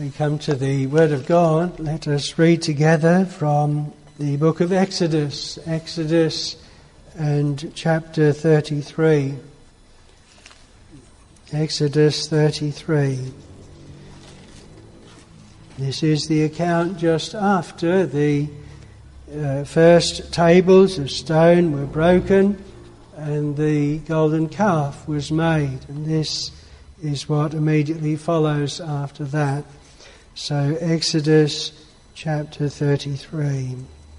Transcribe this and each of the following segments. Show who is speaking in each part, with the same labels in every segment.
Speaker 1: We come to the Word of God. Let us read together from the book of Exodus, and chapter 33. Exodus 33. This is the account just after the first tables of stone were broken and the golden calf was made. And this is what immediately follows after that. So Exodus chapter 33.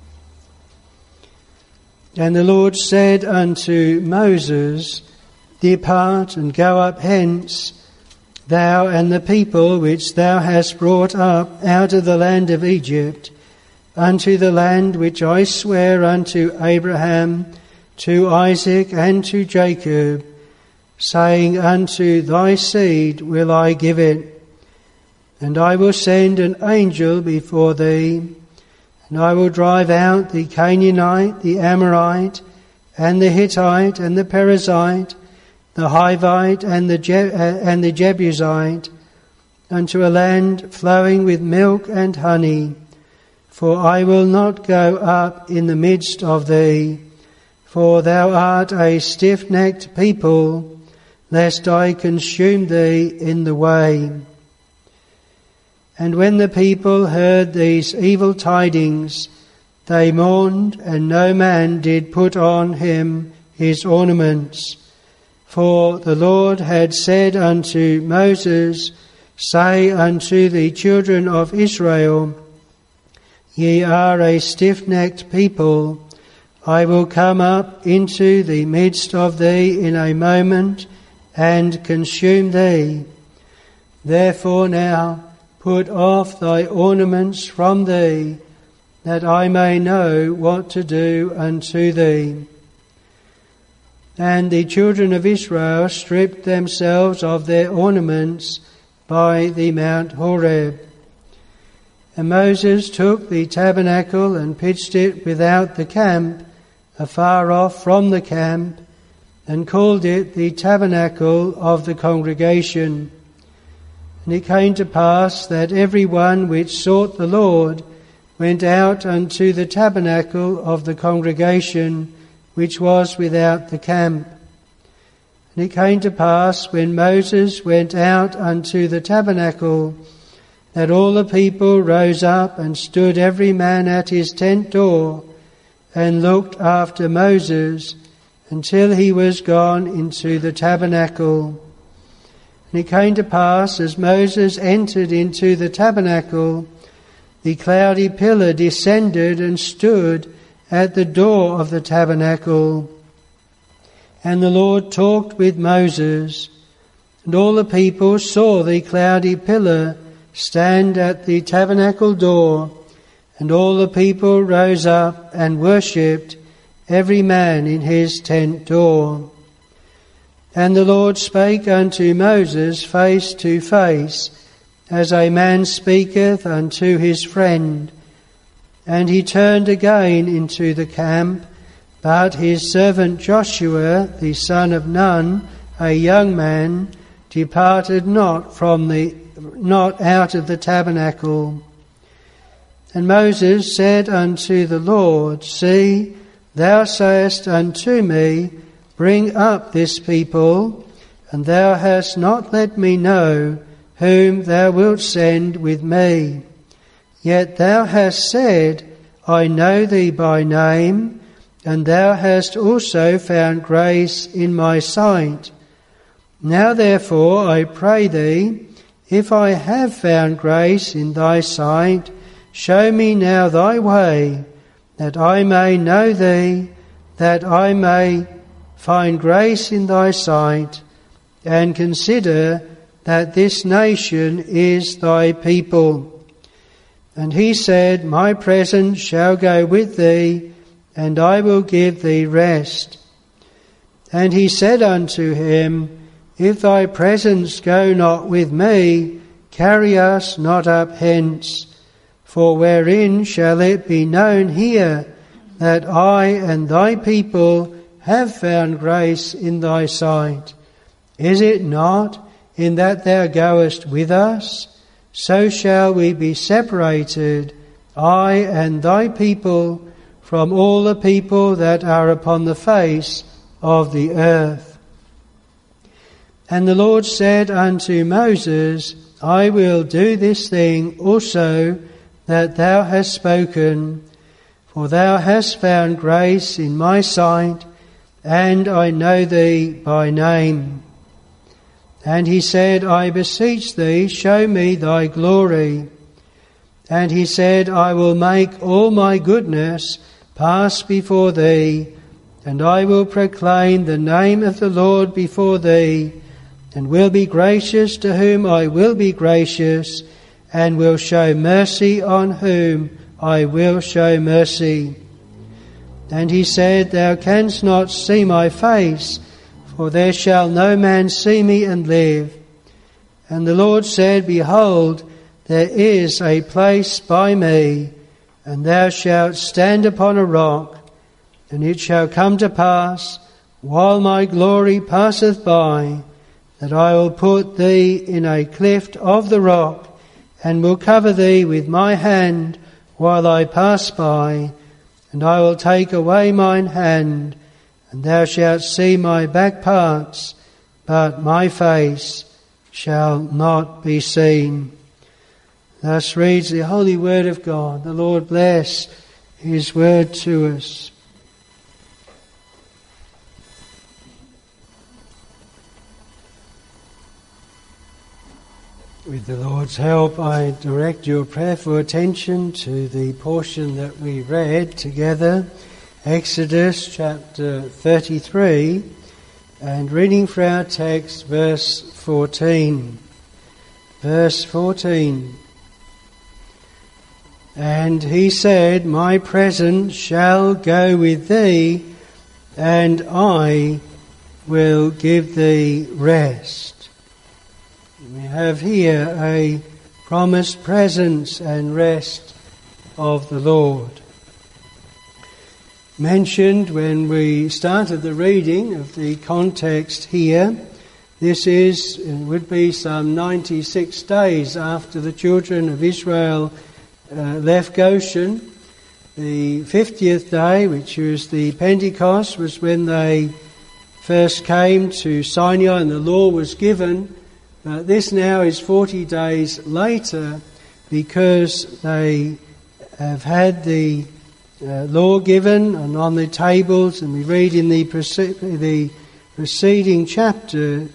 Speaker 1: And the Lord said unto Moses, Depart and go up hence, thou and the people which thou hast brought up out of the land of Egypt, unto the land which I swear unto Abraham, to Isaac, and to Jacob, saying, Unto thy seed will I give it. And I will send an angel before thee, and I will drive out the Canaanite, the Amorite, and the Hittite, and the Perizzite, the Hivite, and the Jebusite, unto a land flowing with milk and honey. For I will not go up in the midst of thee, for thou art a stiff-necked people, lest I consume thee in the way. And when the people heard these evil tidings, they mourned, and no man did put on him his ornaments. For the Lord had said unto Moses, Say unto the children of Israel, Ye are a stiff-necked people. I will come up into the midst of thee in a moment, and consume thee. Therefore now put off thy ornaments from thee, that I may know what to do unto thee. And the children of Israel stripped themselves of their ornaments by the Mount Horeb. And Moses took the tabernacle and pitched it without the camp, afar off from the camp, and called it the tabernacle of the congregation. And it came to pass that every one which sought the Lord went out unto the tabernacle of the congregation, which was without the camp. And it came to pass, when Moses went out unto the tabernacle, that all the people rose up and stood every man at his tent door, and looked after Moses, until he was gone into the tabernacle. And it came to pass, as Moses entered into the tabernacle, the cloudy pillar descended and stood at the door of the tabernacle. And the Lord talked with Moses, and all the people saw the cloudy pillar stand at the tabernacle door, and all the people rose up and worshipped, every man in his tent door. And the Lord spake unto Moses face to face, as a man speaketh unto his friend. And he turned again into the camp, but his servant Joshua, the son of Nun, a young man, departed not out of the tabernacle. And Moses said unto the Lord, See, thou sayest unto me, Bring up this people, and thou hast not let me know whom thou wilt send with me. Yet thou hast said, I know thee by name, and thou hast also found grace in my sight. Now therefore I pray thee, if I have found grace in thy sight, show me now thy way, that I may know thee, that I may find grace in thy sight, and consider that this nation is thy people. And he said, My presence shall go with thee, and I will give thee rest. And he said unto him, If thy presence go not with me, carry us not up hence. For wherein shall it be known here that I and thy people have found grace in thy sight? Is it not in that thou goest with us? so shall we be separated, I and thy people, from all the people that are upon the face of the earth. And the Lord said unto Moses, I will do this thing also that thou hast spoken, for thou hast found grace in my sight, and I know thee by name. And he said, I beseech thee, show me thy glory. And he said, I will make all my goodness pass before thee, and I will proclaim the name of the Lord before thee, and will be gracious to whom I will be gracious, and will show mercy on whom I will show mercy. And he said, Thou canst not see my face, for there shall no man see me and live. And the Lord said, Behold, there is a place by me, and thou shalt stand upon a rock. And it shall come to pass, while my glory passeth by, that I will put thee in a cleft of the rock, and will cover thee with my hand while I pass by, and I will take away mine hand, and thou shalt see my back parts, but my face shall not be seen. Thus reads the holy word of God. The Lord bless his word to us. With the Lord's help, I direct your prayerful attention to the portion that we read together, Exodus chapter 33, and reading for our text, verse 14. Verse 14. And he said, My presence shall go with thee, and I will give thee rest. We have here a promised presence and rest of the Lord. Mentioned when we started the reading of the context here, this would be some 96 days after the children of Israel left Goshen. The 50th day, which was the Pentecost, was when they first came to Sinai and the law was given. This now is 40 days later, because they have had the law given and on the tables, and we read in the preceding chapter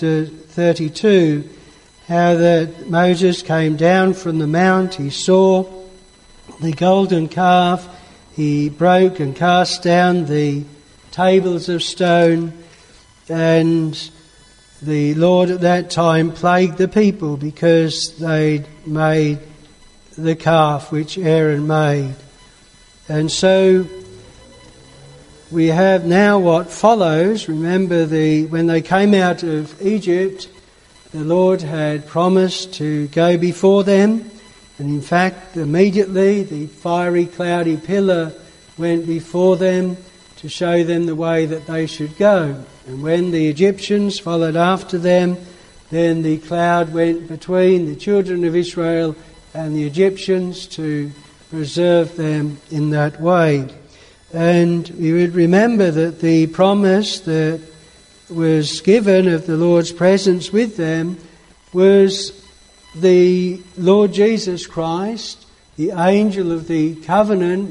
Speaker 1: 32, how that Moses came down from the mount, he saw the golden calf, he broke and cast down the tables of stone, and the Lord at that time plagued the people because they'd made the calf which Aaron made. And so we have now what follows. Remember, when they came out of Egypt, the Lord had promised to go before them. And in fact, immediately the fiery, cloudy pillar went before them to show them the way that they should go. And when the Egyptians followed after them, then the cloud went between the children of Israel and the Egyptians to preserve them in that way. And we would remember that the promise that was given of the Lord's presence with them was the Lord Jesus Christ, the angel of the covenant,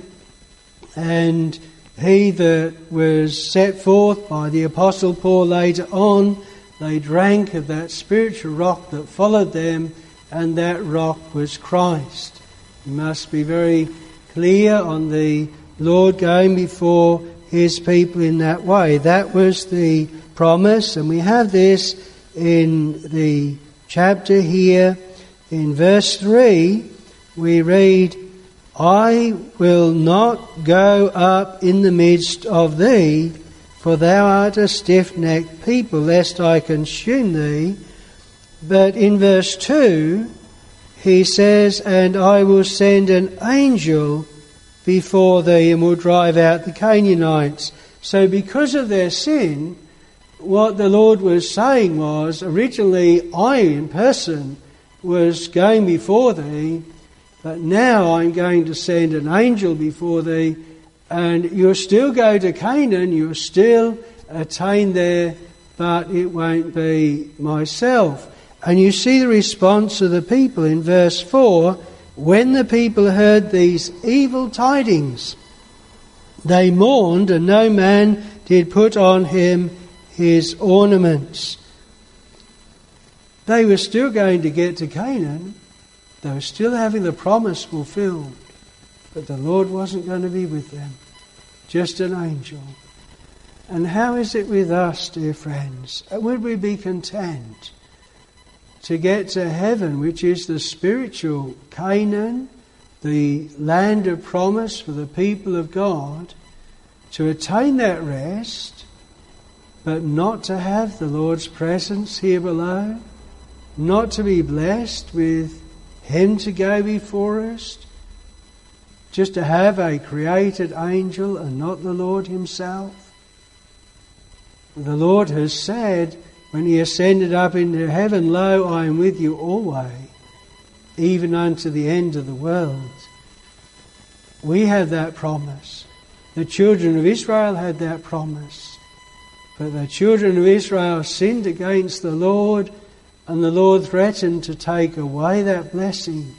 Speaker 1: and he that was set forth by the Apostle Paul later on. They drank of that spiritual rock that followed them, and that rock was Christ. We must be very clear on the Lord going before his people in that way. That was the promise, and we have this in the chapter here. In verse 3, we read, I will not go up in the midst of thee, for thou art a stiff-necked people, lest I consume thee. But in verse 2, he says, and I will send an angel before thee and will drive out the Canaanites. So because of their sin, what the Lord was saying was, originally I in person was going before thee, but now I'm going to send an angel before thee, and you'll still go to Canaan, you'll still attain there, but it won't be myself. And you see the response of the people in verse 4. When the people heard these evil tidings, they mourned, and no man did put on him his ornaments. They were still going to get to Canaan. They were still having the promise fulfilled. But the Lord wasn't going to be with them. Just an angel. And how is it with us, dear friends? Would we be content to get to heaven, which is the spiritual Canaan, the land of promise for the people of God, to attain that rest, but not to have the Lord's presence here below, not to be blessed with Him to go before us, just to have a created angel and not the Lord Himself? The Lord has said, when He ascended up into heaven, Lo, I am with you always, even unto the end of the world. We have that promise. The children of Israel had that promise. But the children of Israel sinned against the Lord, and the Lord threatened to take away that blessing.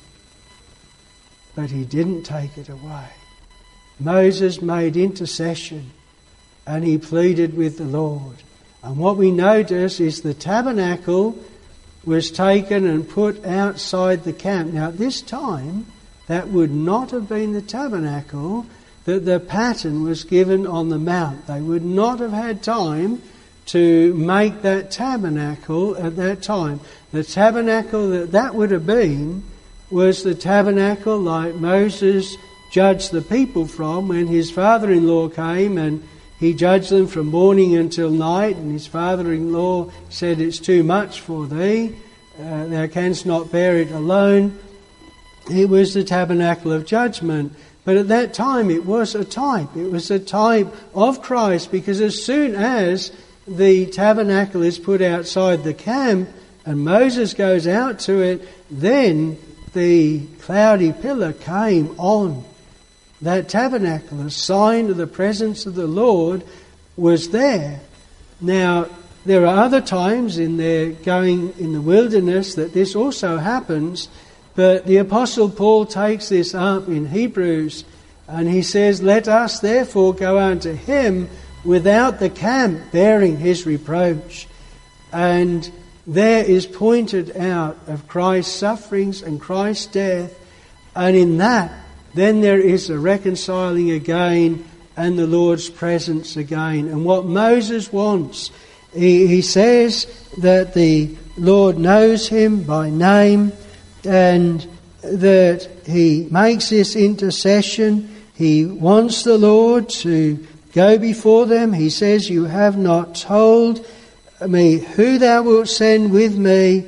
Speaker 1: But He didn't take it away. Moses made intercession, and he pleaded with the Lord. And what we notice is the tabernacle was taken and put outside the camp. Now at this time, that would not have been the tabernacle that the pattern was given on the mount. They would not have had time to make that tabernacle at that time. The tabernacle that would have been was the tabernacle like Moses judged the people from when his father-in-law came and he judged them from morning until night, and his father-in-law said, it's too much for thee, thou canst not bear it alone. It was the tabernacle of judgment. But at that time it was a type. It was a type of Christ, because as soon as the tabernacle is put outside the camp and Moses goes out to it, then the cloudy pillar came on that tabernacle. A sign of the presence of the Lord was there. Now, there are other times in their going in the wilderness that this also happens, but the Apostle Paul takes this up in Hebrews, and he says, let us therefore go unto him without the camp, bearing his reproach. And there is pointed out of Christ's sufferings and Christ's death, and in that then there is a reconciling again and the Lord's presence again. And what Moses wants, he says that the Lord knows him by name, and that he makes this intercession. He wants the Lord to go before them. He says, you have not told me who thou wilt send with me.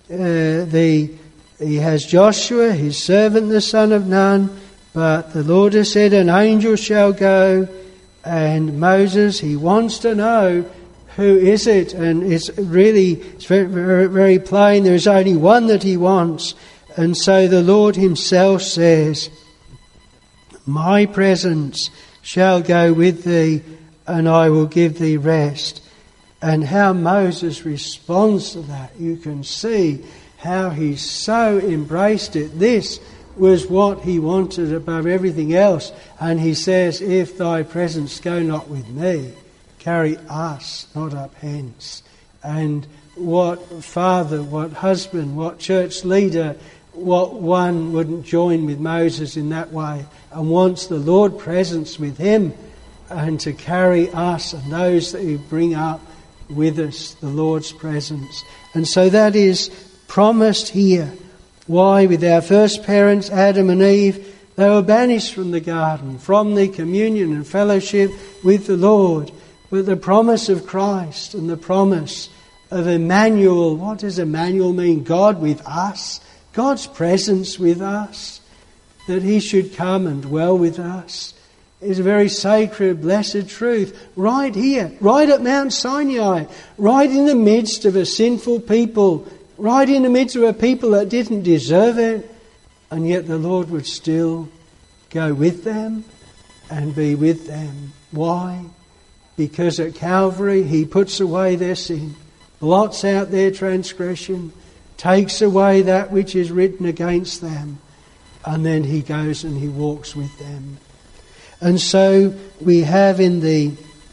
Speaker 1: He has Joshua, his servant, the son of Nun, but the Lord has said, an angel shall go. And Moses, he wants to know, who is it? And it's very, very plain. There is only one that he wants. And so the Lord himself says, my presence shall go with thee, and I will give thee rest. And how Moses responds to that, you can see how he so embraced it. This was what he wanted above everything else. And he says, if thy presence go not with me, carry us not up hence. And what father, what husband, what church leader, what one wouldn't join with Moses in that way and wants the Lord presence with him and to carry us and those that we bring up with us, the Lord's presence. And so that is promised here. Why? With our first parents, Adam and Eve, they were banished from the garden, from the communion and fellowship with the Lord. But the promise of Christ and the promise of Emmanuel, what does Emmanuel mean? God with us, God's presence with us, that He should come and dwell with us, is a very sacred, blessed truth. Right here, right at Mount Sinai, right in the midst of a sinful people, right in the midst of a people that didn't deserve it, and yet the Lord would still go with them and be with them. Why? Because at Calvary He puts away their sin, blots out their transgression, takes away that which is written against them, and then He goes and He walks with them. And so we have in the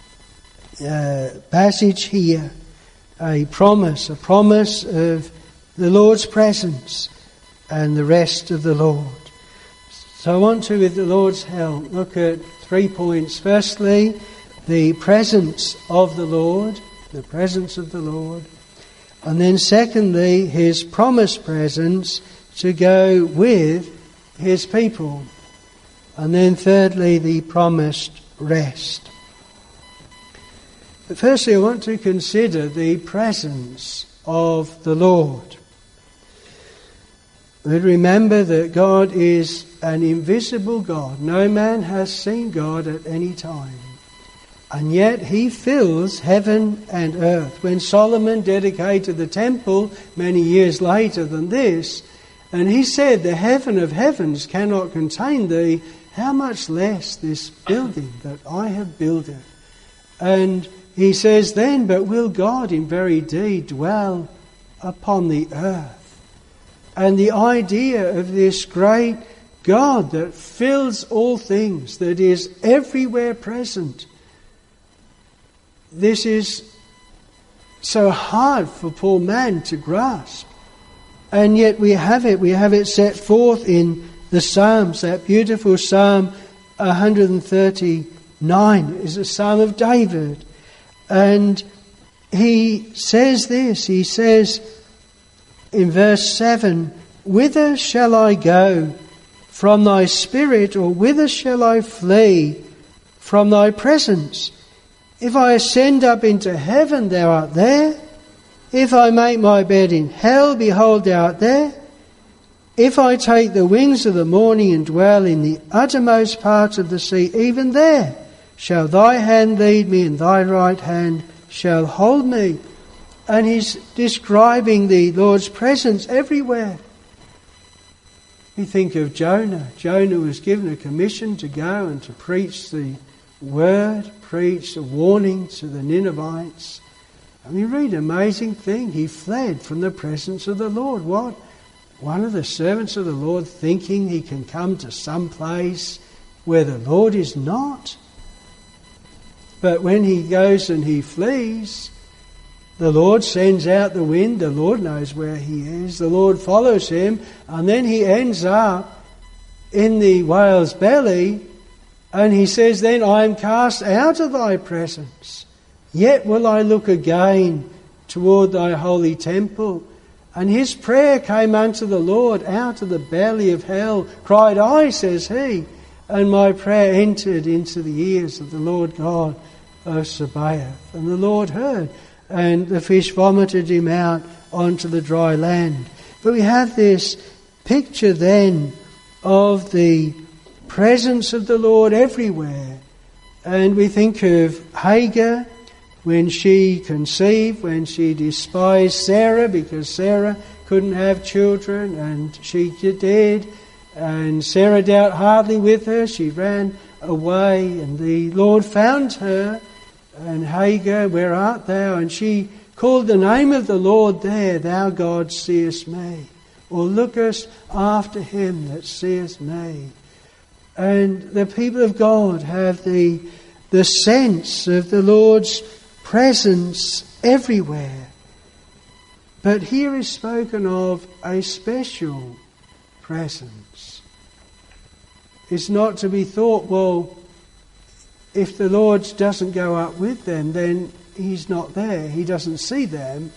Speaker 1: passage here a promise of the Lord's presence and the rest of the Lord. So I want to, with the Lord's help, look at 3 points. Firstly, the presence of the Lord, and then secondly, His promised presence to go with His people, and then thirdly, the promised rest. But firstly, I want to consider the presence of the Lord. We remember that God is an invisible God. No man has seen God at any time. And yet He fills heaven and earth. When Solomon dedicated the temple many years later than this, and he said, "The heaven of heavens cannot contain thee, how much less this building that I have builded?" And he says then, "But will God in very deed dwell upon the earth?" And the idea of this great God that fills all things, that is everywhere present, this is so hard for poor man to grasp. And yet we have it set forth in the Psalms. That beautiful Psalm 139 is a Psalm of David. And he says this, he says in verse 7, "Whither shall I go from thy spirit, or whither shall I flee from thy presence? If I ascend up into heaven, thou art there. If I make my bed in hell, behold, thou art there. If I take the wings of the morning and dwell in the uttermost parts of the sea, even there shall thy hand lead me, and thy right hand shall hold me." And he's describing the Lord's presence everywhere. We think of Jonah. Jonah was given a commission to go and to preach the word, preach the warning to the Ninevites. And we read an amazing thing. He fled from the presence of the Lord. What? One of the servants of the Lord thinking he can come to some place where the Lord is not. But when he goes and he flees, the Lord sends out the wind. The Lord knows where he is. The Lord follows him. And then he ends up in the whale's belly. And he says, "Then I am cast out of thy presence. Yet will I look again toward thy holy temple." And his prayer came unto the Lord out of the belly of hell. "Cried I," says he, "and my prayer entered into the ears of the Lord God of Sabaoth." And the Lord heard, and the fish vomited him out onto the dry land. But we have this picture then of the presence of the Lord everywhere. And we think of Hagar when she conceived, when she despised Sarah because Sarah couldn't have children, and she did. And Sarah dealt hardly with her. She ran away, and the Lord found her. And Hagar, "Where art thou?" And she called the name of the Lord there, "Thou God seest me," or "Lookest after him that seeth me." And the people of God have the sense of the Lord's presence everywhere. But here is spoken of a special presence. It's not to be thought, well, if the Lord doesn't go up with them, then he's not there. He doesn't see them.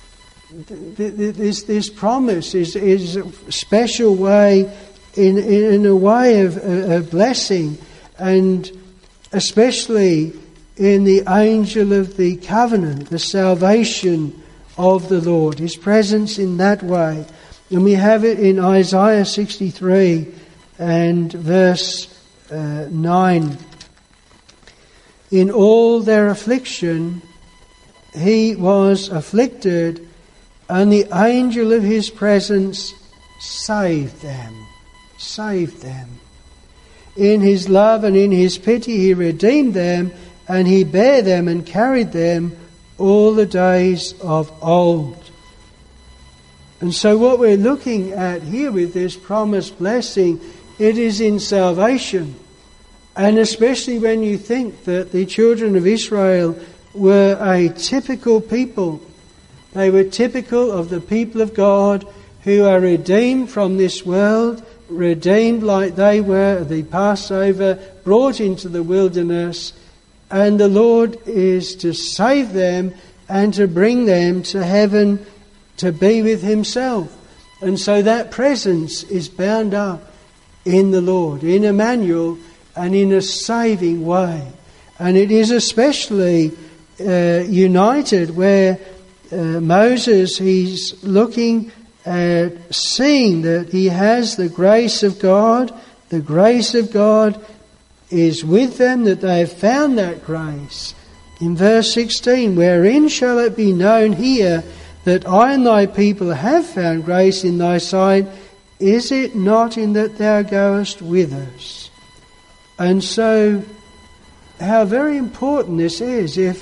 Speaker 1: This promise is a special way, in a way of blessing, and especially in the angel of the covenant, the salvation of the Lord, his presence in that way. And we have it in Isaiah 63 and verse 9. "In all their affliction he was afflicted, And the angel of his presence saved them. Saved them. In his love and in his pity he redeemed them, and he bare them and carried them all the days of old. And so what we're looking at here with this promised blessing, it is in salvation. And especially when you think that the children of Israel were a typical people. They were typical of the people of God who are redeemed from this world, redeemed like they were at the Passover, brought into the wilderness, and the Lord is to save them and to bring them to heaven to be with himself. And so that presence is bound up in the Lord, in Emmanuel, and in a saving way. And it is especially united where Moses, he's looking at seeing that he has the grace of God. The grace of God is with them, that they have found that grace. In verse 16, wherein shall it be known here that I and thy people have found grace in thy sight? Is it not in that thou goest with us? And so, how very important this is, if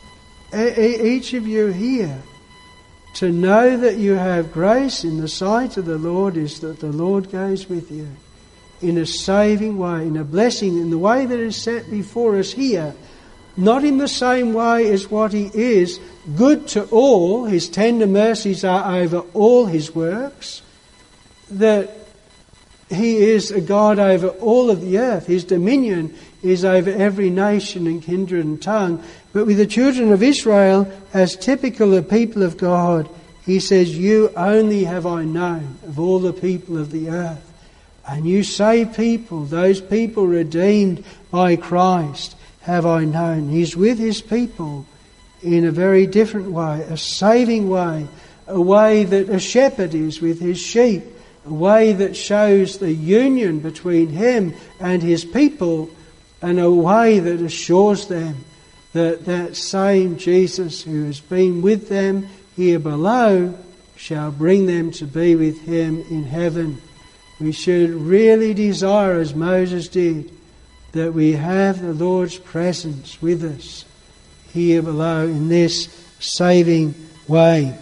Speaker 1: each of you here, to know that you have grace in the sight of the Lord is that the Lord goes with you in a saving way, in a blessing, in the way that is set before us here. Not in the same way as what he is, good to all, his tender mercies are over all his works, that he is a God over all of the earth. His dominion is over every nation and kindred and tongue. But with the children of Israel, as typical of people of God, he says, you only have I known of all the people of the earth. And you save people, those people redeemed by Christ, have I known. He's with his people in a very different way, a saving way, a way that a shepherd is with his sheep, a way that shows the union between him and his people, and a way that assures them that that same Jesus who has been with them here below shall bring them to be with him in heaven. We should really desire, as Moses did, that we have the Lord's presence with us here below in this saving way.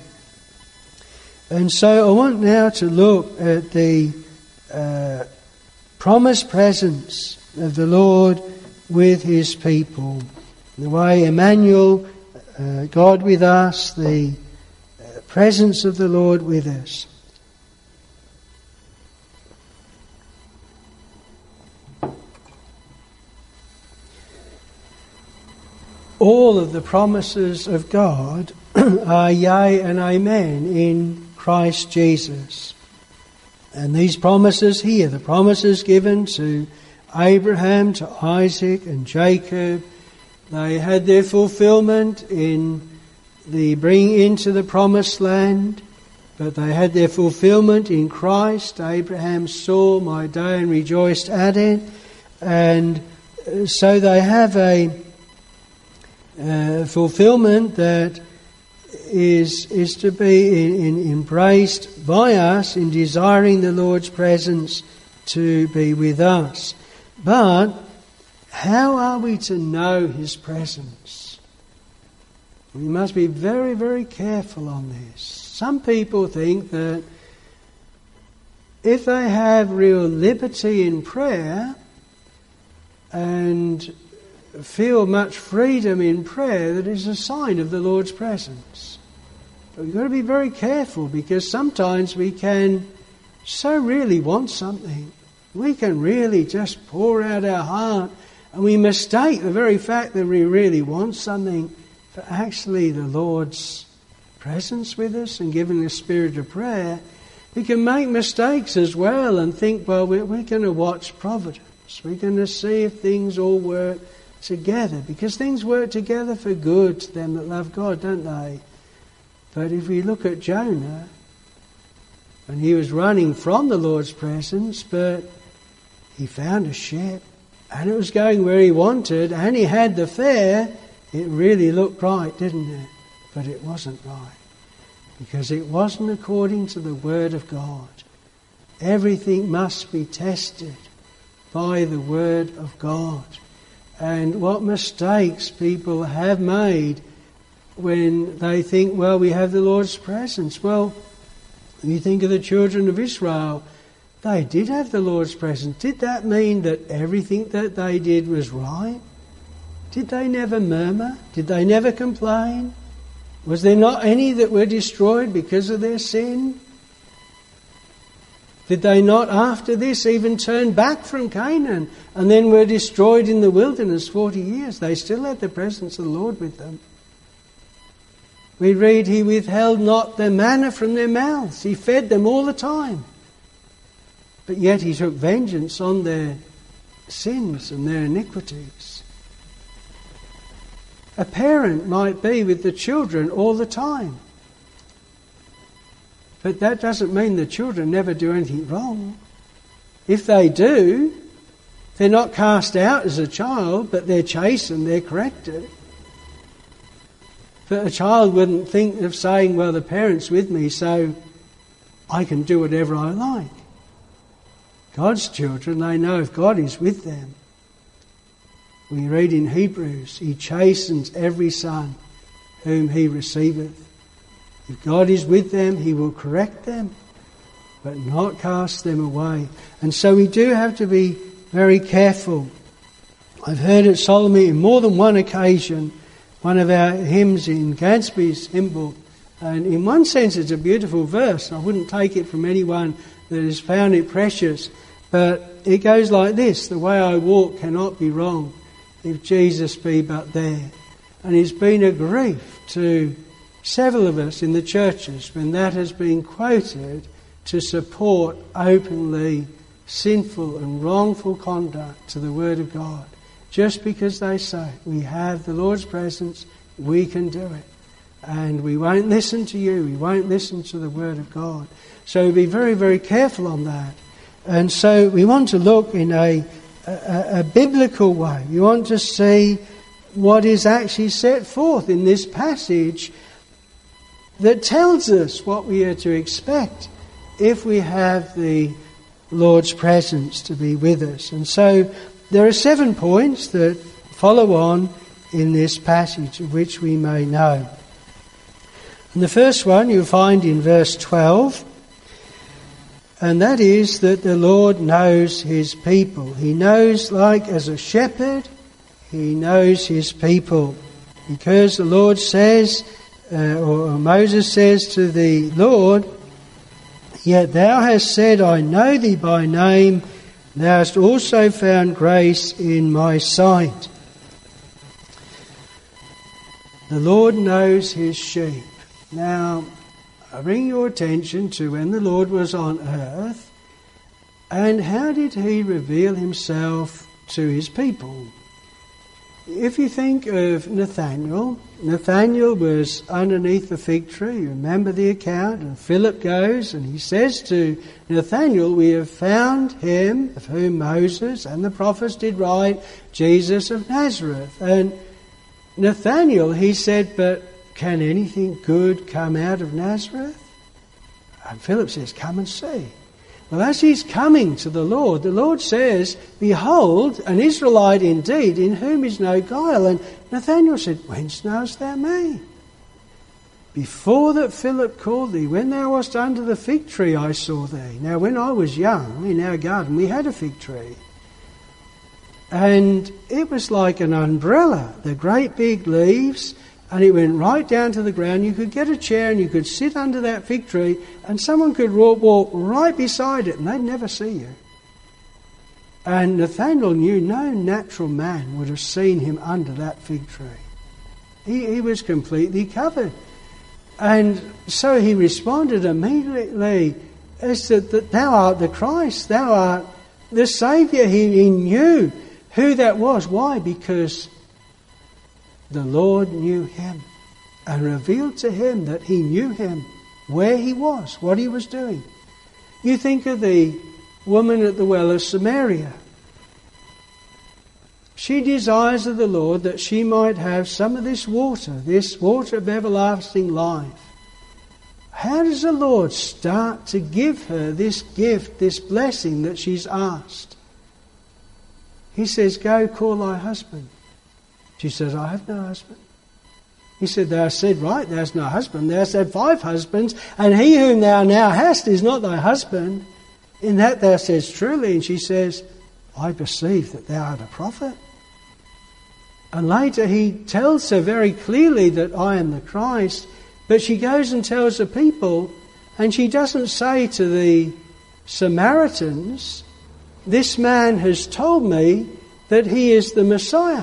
Speaker 1: And so I want now to look at the promised presence of the Lord with his people. The way Emmanuel, God with us, the presence of the Lord with us. All of the promises of God are yea and amen in Christ Jesus. And these promises here, the promises given to Abraham, to Isaac and Jacob, they had their fulfillment in the bringing into the promised land, but they had their fulfillment in Christ. Abraham saw my day and rejoiced at it. And so they have a fulfillment that is to be embraced by us in desiring the Lord's presence to be with us. But how are we to know his presence? We must be very, very careful on this. Some people think that if they have real liberty in prayer and feel much freedom in prayer, that is a sign of the Lord's presence. But we've got to be very careful, because sometimes we can so really want something. We can really just pour out our heart, and we mistake the very fact that we really want something for actually the Lord's presence with us and giving the spirit of prayer. We can make mistakes as well and think, well, we're going to watch providence. We're going to see if things all work together, because things work together for good to them that love God, don't they? But if we look at Jonah, and he was running from the Lord's presence, but he found a ship, and it was going where he wanted, and he had the fare, it really looked right, didn't it? But it wasn't right. because it wasn't according to the Word of God. Everything must be tested by the Word of God. And what mistakes people have made when they think, well, we have the Lord's presence. Well, you think of the children of Israel, they did have the Lord's presence. Did that mean that everything that they did was right? Did they never murmur? Did they never complain? Was there not any that were destroyed because of their sin? Did they not after this even turn back from Canaan and then were destroyed in the wilderness 40 years? They still had the presence of the Lord with them. We read, He withheld not the manna from their mouths. He fed them all the time. But yet He took vengeance on their sins and their iniquities. A parent might be with the children all the time. But that doesn't mean the children never do anything wrong. If they do, they're not cast out as a child, but they're chastened, they're corrected. But a child wouldn't think of saying, well, the parent's with me, so I can do whatever I like. God's children, they know if God is with them. We read in Hebrews, He chastens every son whom He receiveth. If God is with them, He will correct them, but not cast them away. And so we do have to be very careful. I've heard at Solomon in more than one occasion, one of our hymns in Gadsby's hymn book, and in one sense it's a beautiful verse. I wouldn't take it from anyone that has found it precious, but it goes like this: the way I walk cannot be wrong if Jesus be but there. And it's been a grief to several of us in the churches when that has been quoted to support openly sinful and wrongful conduct to the Word of God. Just because they say, we have the Lord's presence, we can do it. And we won't listen to you, we won't listen to the Word of God. So be very, very careful on that. And so we want to look in a biblical way. We want to see what is actually set forth in this passage that tells us what we are to expect if we have the Lord's presence to be with us. And so there are 7 points that follow on in this passage of which we may know. And the first one you'll find in verse 12, and that is that the Lord knows His people. He knows, like as a shepherd, He knows His people. Because the Lord says, or Moses says to the Lord, yet thou hast said, I know thee by name, thou hast also found grace in my sight. The Lord knows His sheep. Now, I bring your attention to when the Lord was on earth, and how did He reveal Himself to His people? If you think of Nathanael was underneath the fig tree. You remember the account? And Philip goes and he says to Nathanael, we have found him of whom Moses and the prophets did write, Jesus of Nazareth. And Nathanael, he said, but can anything good come out of Nazareth? And Philip says, come and see. Well, as he's coming to the Lord says, behold, an Israelite indeed, in whom is no guile. And Nathanael said, whence knowest thou me? Before that Philip called thee, when thou wast under the fig tree, I saw thee. Now, when I was young, in our garden, we had a fig tree. And it was like an umbrella, the great big leaves, and it went right down to the ground. You could get a chair and you could sit under that fig tree and someone could walk right beside it and they'd never see you. And Nathanael knew no natural man would have seen him under that fig tree. He was completely covered. And so he responded immediately as that thou art the Christ, thou art the Saviour. He knew who that was. Why? Because the Lord knew him and revealed to him that He knew him, where he was, what he was doing. You think of the woman at the well of Samaria. She desires of the Lord that she might have some of this water of everlasting life. how does the Lord start to give her this gift, this blessing that she's asked? He says, go call thy husband. She says, I have no husband. He said, thou hast said right, thou hast no husband. Thou hast had 5 husbands, and he whom thou now hast is not thy husband. In that thou says truly. And she says, I perceive that thou art a prophet. And later he tells her very clearly that I am the Christ. But she goes and tells the people, and she doesn't say to the Samaritans, this man has told me that he is the Messiah.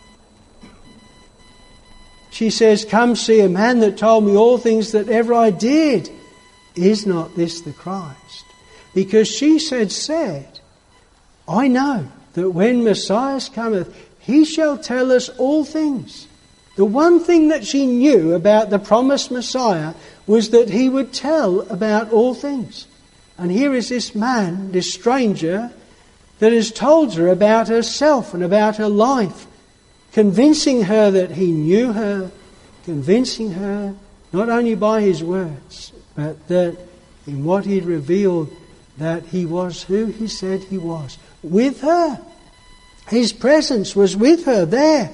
Speaker 1: She says, come see a man that told me all things that ever I did. Is not this the Christ? Because she said, I know that when Messiah cometh, he shall tell us all things. The one thing that she knew about the promised Messiah was that he would tell about all things. And here is this man, this stranger, that has told her about herself and about her life, convincing her that he knew her, convincing her not only by his words, but that in what he'd revealed, that he was who he said he was. With her. His presence was with her there.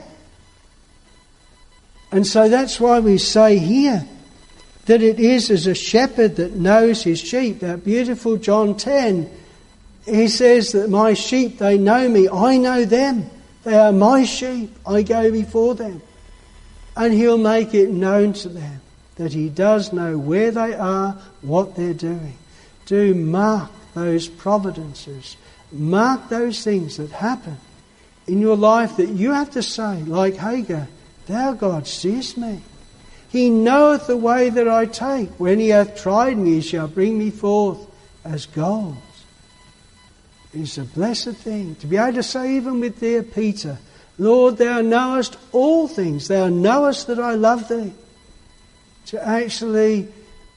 Speaker 1: And so that's why we say here that it is as a shepherd that knows his sheep. That beautiful John 10, he says that my sheep, they know me, I know them. They are my sheep, I go before them. And he'll make it known to them that he does know where they are, what they're doing. Do mark those providences. Mark those things that happen in your life that you have to say, like Hagar, thou God seest me. He knoweth the way that I take. When he hath tried me, he shall bring me forth as gold. It's a blessed thing to be able to say, even with dear Peter, Lord, thou knowest all things. Thou knowest that I love thee. To actually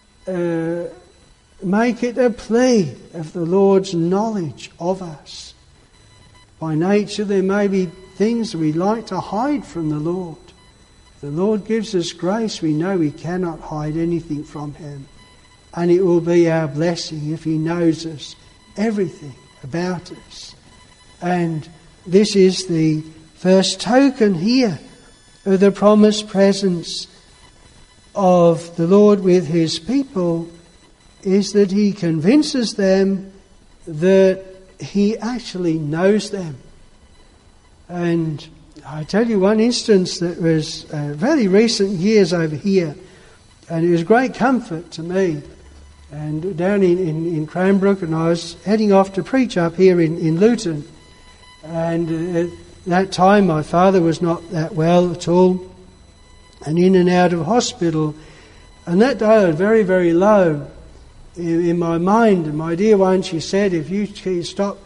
Speaker 1: make it a plea of the Lord's knowledge of us. By nature, there may be things we like to hide from the Lord. The Lord gives us grace. We know we cannot hide anything from him. And it will be our blessing if he knows us, everything about us. And this is the first token here of the promised presence of the Lord with his people, is that he convinces them that he actually knows them. And I tell you one instance that was very recent years over here, and it was great comfort to me. And down in Cranbrook, and I was heading off to preach up here in Luton. And at that time my father was not that well at all, and in and out of hospital. And that day I was very, very low in my mind. And my dear one, she said, if you stop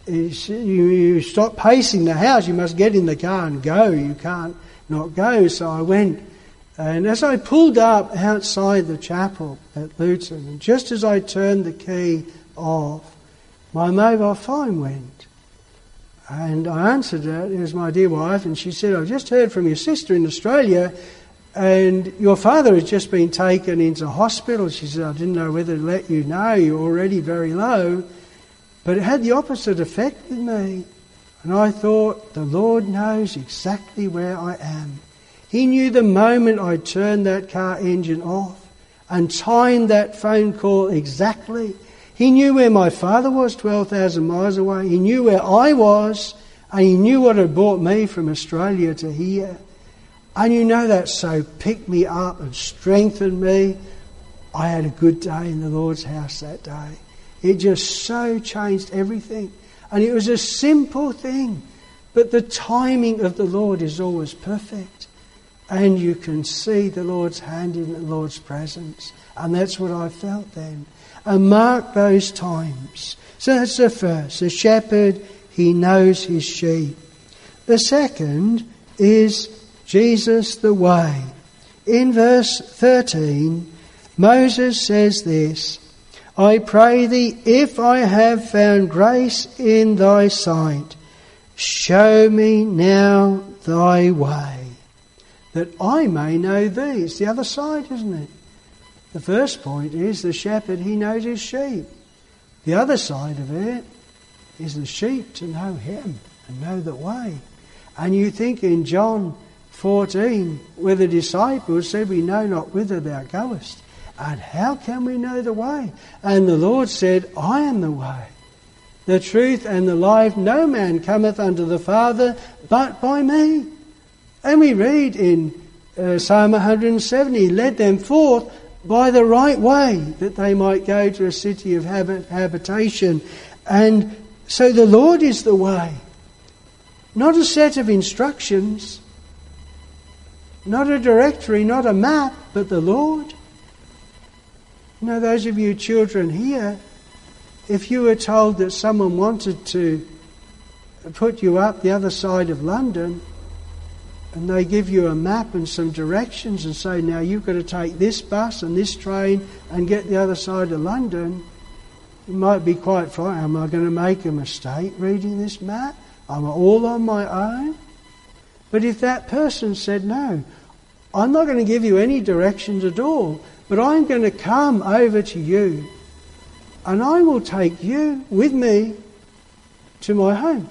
Speaker 1: pacing the house, you must get in the car and go. You can't not go. So I went. And as I pulled up outside the chapel at Luton, and just as I turned the key off, my mobile phone went. And I answered it. It was my dear wife, and she said, I've just heard from your sister in Australia, and your father has just been taken into hospital. She said, I didn't know whether to let you know, you're already very low. But it had the opposite effect with me. And I thought, the Lord knows exactly where I am. He knew the moment I turned that car engine off and timed that phone call exactly. He knew where my father was 12,000 miles away. He knew where I was, and he knew what had brought me from Australia to here. And you know that so picked me up and strengthened me. I had a good day in the Lord's house that day. It just so changed everything. And it was a simple thing, but the timing of the Lord is always perfect. And you can see the Lord's hand in the Lord's presence. And that's what I felt then. And mark those times. So that's the first. The shepherd, he knows his sheep. The second is Jesus the way. In verse 13, Moses says this, I pray thee, if I have found grace in thy sight, show me now thy way, that I may know thee. It's the other side, isn't it? The first point is the shepherd, he knows his sheep. The other side of it is the sheep to know him and know the way. And you think in John 14, where the disciples said, we know not whither thou goest, and how can we know the way? And the Lord said, I am the way, the truth and the life. No man cometh unto the Father but by me. And we read in Psalm 170, led them forth by the right way, that they might go to a city of habitation. And so the Lord is the way. Not a set of instructions, not a directory, not a map, but the Lord. You know, those of you children here, if you were told that someone wanted to put you up the other side of London, and they give you a map and some directions and say, now you've got to take this bus and this train and get the other side of London, you might be quite frightened. Am I going to make a mistake reading this map? I'm all on my own? But if that person said, no, I'm not going to give you any directions at all, but I'm going to come over to you and I will take you with me to my home.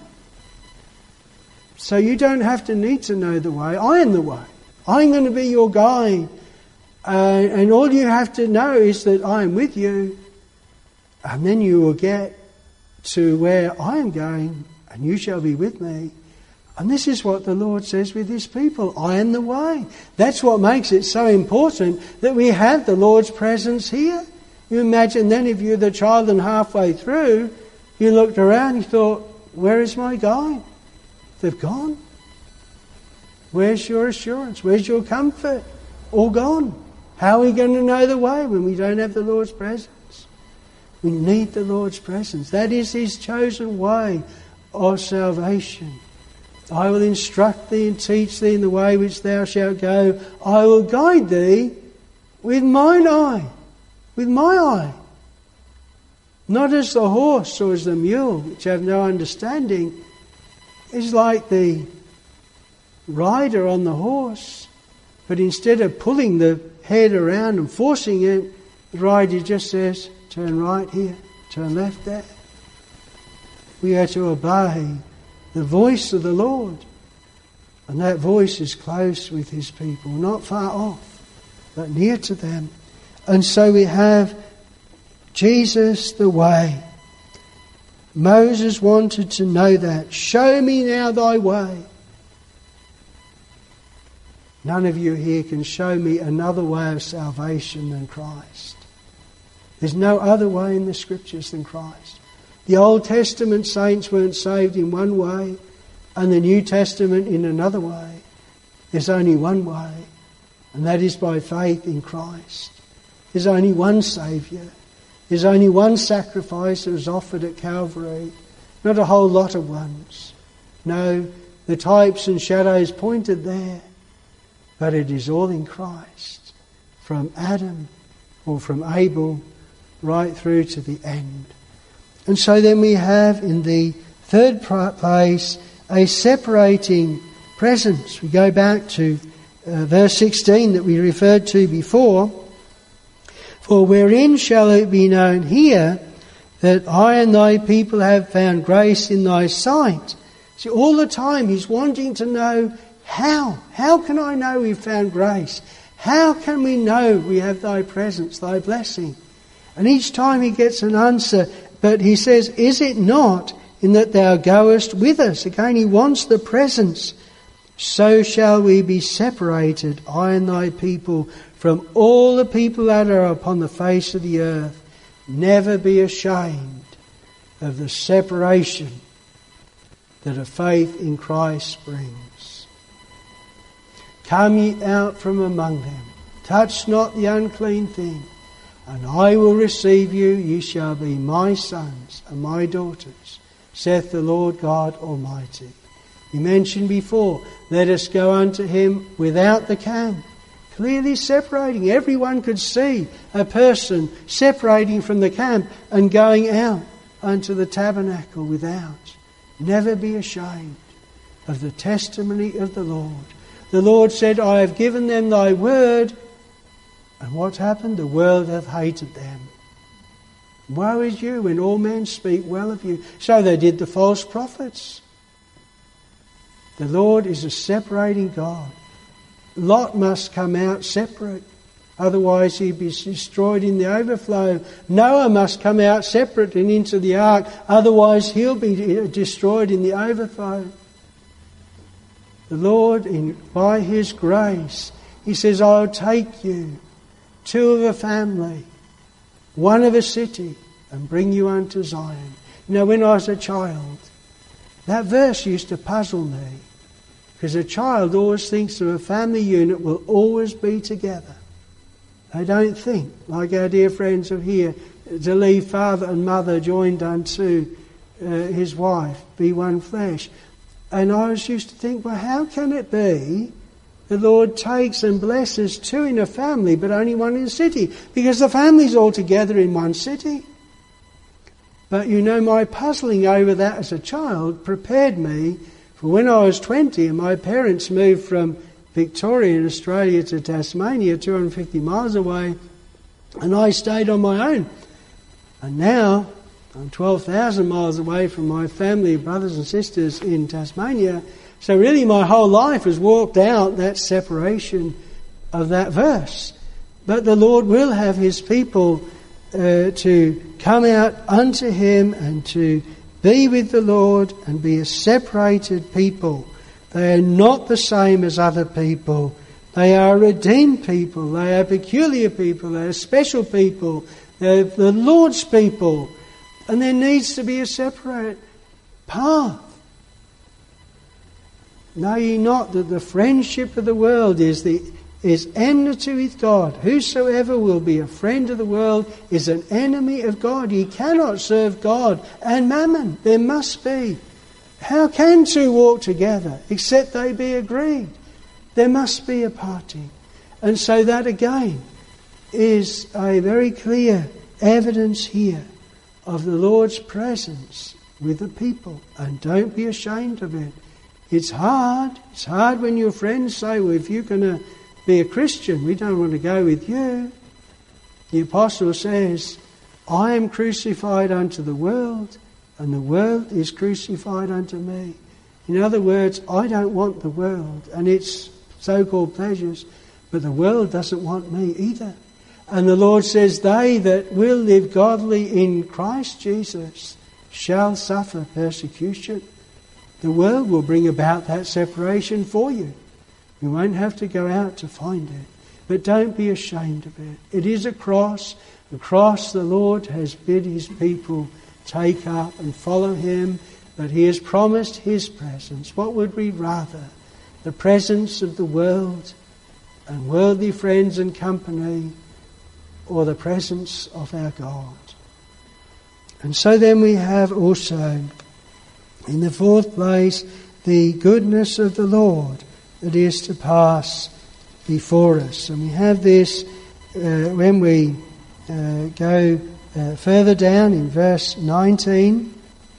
Speaker 1: So you don't have to need to know the way. I am the way. I'm going to be your guide. And all you have to know is that I am with you. And then you will get to where I am going and you shall be with me. And this is what the Lord says with his people. I am the way. That's what makes it so important that we have the Lord's presence here. You imagine then if you're the child and halfway through, you looked around and you thought, where is my guide? They've gone. Where's your assurance? Where's your comfort? All gone. How are we going to know the way when we don't have the Lord's presence? We need the Lord's presence. That is his chosen way of salvation. I will instruct thee and teach thee in the way which thou shalt go. I will guide thee with mine eye. With my eye. Not as the horse or as the mule, which have no understanding, is like the rider on the horse, but instead of pulling the head around and forcing it, the rider just says, turn right here, turn left there. We are to obey the voice of the Lord, and that voice is close with his people, not far off, but near to them. And so we have Jesus the way. Moses wanted to know that. Show me now thy way. None of you here can show me another way of salvation than Christ. There's no other way in the Scriptures than Christ. The Old Testament saints weren't saved in one way and the New Testament in another way. There's only one way, and that is by faith in Christ. There's only one Saviour. There's only one sacrifice that was offered at Calvary, not a whole lot of ones. No, the types and shadows pointed there, but it is all in Christ, from Adam or from Abel right through to the end. And so then we have in the third place a separating presence. We go back to verse 16 that we referred to before. For wherein shall it be known here that I and thy people have found grace in thy sight? See, all the time he's wanting to know how. How can I know we've found grace? How can we know we have thy presence, thy blessing? And each time he gets an answer, but he says, is it not in that thou goest with us? Again, he wants the presence. So shall we be separated, I and thy people, from all the people that are upon the face of the earth. Never be ashamed of the separation that a faith in Christ brings. Come ye out from among them, touch not the unclean thing, and I will receive you. Ye shall be my sons and my daughters, saith the Lord God Almighty. We mentioned before, let us go unto him without the camp. Clearly separating. Everyone could see a person separating from the camp and going out unto the tabernacle without. Never be ashamed of the testimony of the Lord. The Lord said, I have given them thy word, And what happened? The world hath hated them. Woe is you when all men speak well of you. So they did the false prophets. The Lord is a separating God. Lot must come out separate. Otherwise he'd be destroyed in the overflow. Noah must come out separate and into the ark. Otherwise he'll be destroyed in the overflow. The Lord, by His grace, He says, I'll take you, 2 of a family, 1 of a city, and bring you unto Zion. You know, when I was a child, that verse used to puzzle me. Because a child always thinks of a family unit will always be together. They don't think, like our dear friends of here, to leave father and mother joined unto his wife, be one flesh. And I was used to think, well, how can it be the Lord takes and blesses 2 in a family, but only 1 in a city? Because the family's all together in one city. But you know, my puzzling over that as a child prepared me for when I was 20 and my parents moved from Victoria in Australia to Tasmania, 250 miles away, and I stayed on my own. And now I'm 12,000 miles away from my family, brothers and sisters in Tasmania. So really my whole life has walked out that separation of that verse. But the Lord will have His people to come out unto Him and to be with the Lord and be a separated people. They are not the same as other people. They are redeemed people. They are peculiar people. They are special people. They're the Lord's people. And there needs to be a separate path. Know ye not that the friendship of the world is enmity with God? Whosoever will be a friend of the world is an enemy of God. Ye cannot serve God and mammon. There must be. How can 2 walk together except they be agreed? There must be a parting. And so that again is a very clear evidence here of the Lord's presence with the people. And don't be ashamed of it. It's hard. It's hard when your friends say, well, if you're going to be a Christian, we don't want to go with you. The apostle says, I am crucified unto the world, and the world is crucified unto me. In other words, I don't want the world and its so-called pleasures, but the world doesn't want me either. And the Lord says, they that will live godly in Christ Jesus shall suffer persecution. The world will bring about that separation for you. You won't have to go out to find it. But don't be ashamed of it. It is a cross. The cross the Lord has bid His people take up and follow Him, but He has promised His presence. What would we rather? The presence of the world and worldly friends and company, or the presence of our God? And so then we have also, in the 4th place, the goodness of the Lord that is to pass before us. And we have this when we go further down in verse 19.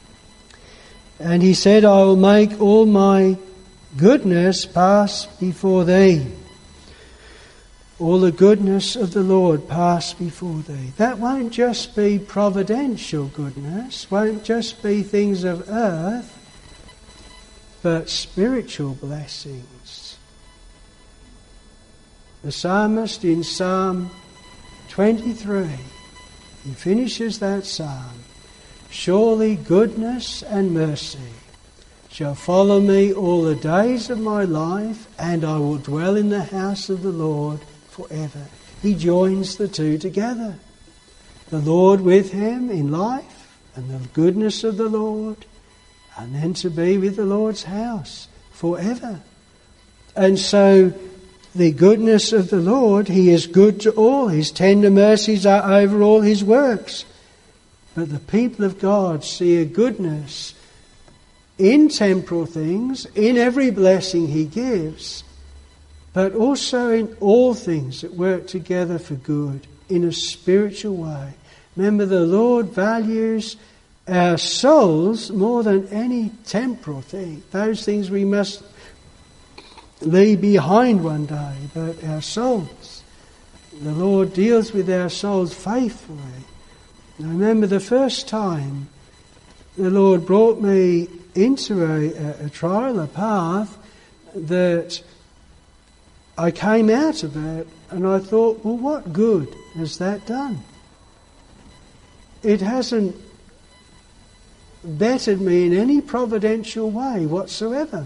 Speaker 1: And He said, I will make all my goodness pass before thee. All the goodness of the Lord pass before thee. That won't just be providential goodness, won't just be things of earth, but spiritual blessings. The psalmist in Psalm 23, he finishes that psalm. Surely goodness and mercy shall follow me all the days of my life, and I will dwell in the house of the Lord forever. He joins the 2 together. The Lord with him in life, and the goodness of the Lord, and then to be with the Lord's house forever. And so the goodness of the Lord, He is good to all. His tender mercies are over all His works. But the people of God see a goodness in temporal things, in every blessing He gives, but also in all things that work together for good, in a spiritual way. Remember, the Lord values our souls more than any temporal thing. Those things we must leave behind one day, but our souls. the Lord deals with our souls faithfully. I remember the first time the Lord brought me into a trial, a path that I came out of it, and I thought, well, what good has that done? It hasn't bettered me in any providential way whatsoever.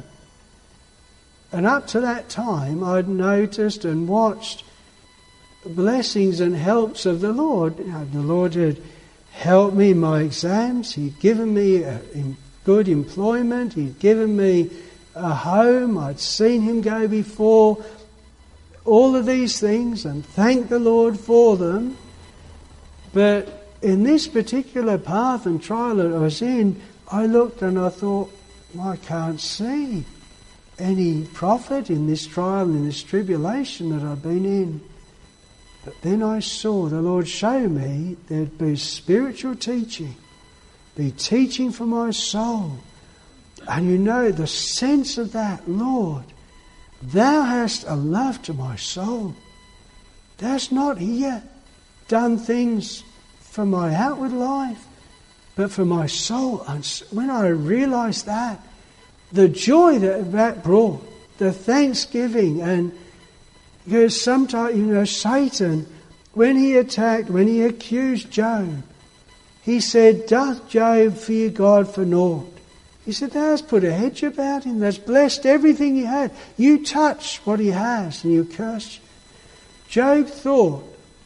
Speaker 1: And up to that time, I'd noticed and watched blessings and helps of the Lord. The Lord had helped me in my exams. He'd given me good employment. He'd given me a home. I'd seen Him go before. All of these things, and thank the Lord for them. But in this particular path and trial that I was in, I looked and I thought, well, I can't see any profit in this trial and in this tribulation that I've been in. But then I saw the Lord show me there'd be spiritual teaching, be teaching for my soul. And you know the sense of that, Lord, Thou hast a love to my soul. Thou hast not here done things for my outward life, but for my soul. And when I realised that, the joy that brought, the thanksgiving, and because sometimes, Satan, when he accused Job, he said, doth Job fear God for naught? He said, thou hast put a hedge about him, thou'st blessed everything he had. You touch what he has and you curse him. Job thought,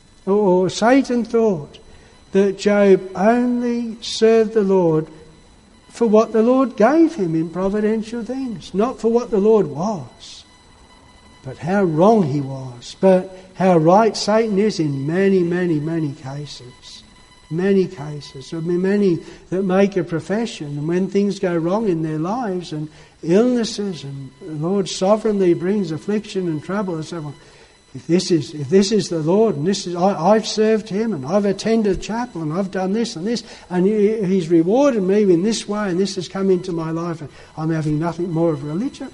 Speaker 1: or Satan thought, that Job only served the Lord for what the Lord gave him in providential things, not for what the Lord was. But how wrong he was, but how right Satan is in many, many, many cases. Many cases. There will be many that make a profession, and when things go wrong in their lives and illnesses, and the Lord sovereignly brings affliction and trouble, and say, well, if this is the Lord, and I've served Him, and I've attended chapel, and I've done this and this, and He's rewarded me in this way, and this has come into my life, and I'm having nothing more of religion.